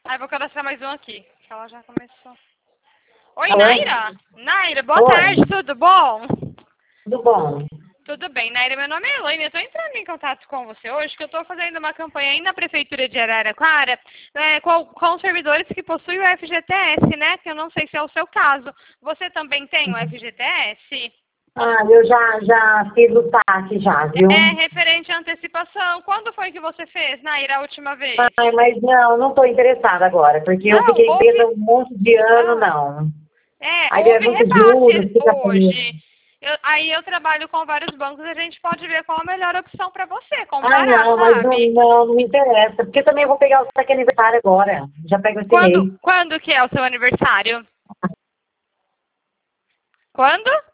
Vou cadastrar mais um aqui, que ela já começou. Oi, Oi? Naira? Naira, boa Oi. tarde, tudo bom? Tudo bom? Tudo bem, Naira, meu nome é Elaine, eu estou entrando em contato com você hoje, que eu estou fazendo uma campanha aí na Prefeitura de Araraquara, com os servidores que possuem o FGTS, né, que eu não sei se é o seu caso. Você também tem o FGTS? Eu já fiz o TAC já, viu? É referente à antecipação. Quando foi que você fez, Naira, a última vez? Mas não estou interessada agora, porque eu Não, fiquei presa houve... um monte de ano, Ah, não. Aí é houve muito juros, repasse fica comigo. hoje. Aí eu trabalho com vários bancos, a gente pode ver qual a melhor opção para você, comparar, Não, mas sabe? não me interessa, porque também eu vou pegar o saque aniversário agora. Já pego esse mês. Quando que é o seu aniversário? Quando?